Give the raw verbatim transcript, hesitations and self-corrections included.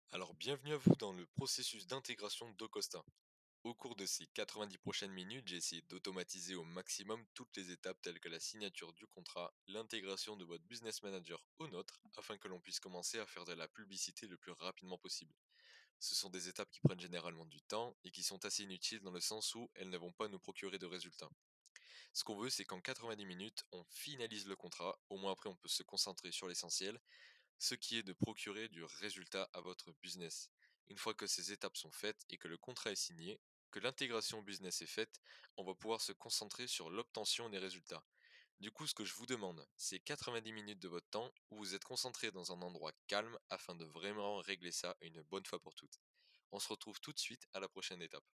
Alors, bienvenue à vous dans le processus d'intégration d'Ocosta. Au cours de ces quatre-vingt-dix prochaines minutes, j'ai essayé d'automatiser au maximum toutes les étapes telles que la signature du contrat, l'intégration de votre business manager au nôtre, afin que l'on puisse commencer à faire de la publicité le plus rapidement possible. Ce sont des étapes qui prennent généralement du temps et qui sont assez inutiles dans le sens où elles ne vont pas nous procurer de résultats. Ce qu'on veut, c'est qu'en quatre-vingt-dix minutes, on finalise le contrat, au moins après on peut se concentrer sur l'essentiel, ce qui est de procurer du résultat à votre business. Une fois que ces étapes sont faites et que le contrat est signé, que l'intégration business est faite, on va pouvoir se concentrer sur l'obtention des résultats. Du coup, ce que je vous demande, c'est quatre-vingt-dix minutes de votre temps où vous êtes concentré dans un endroit calme afin de vraiment régler ça une bonne fois pour toutes. On se retrouve tout de suite à la prochaine étape.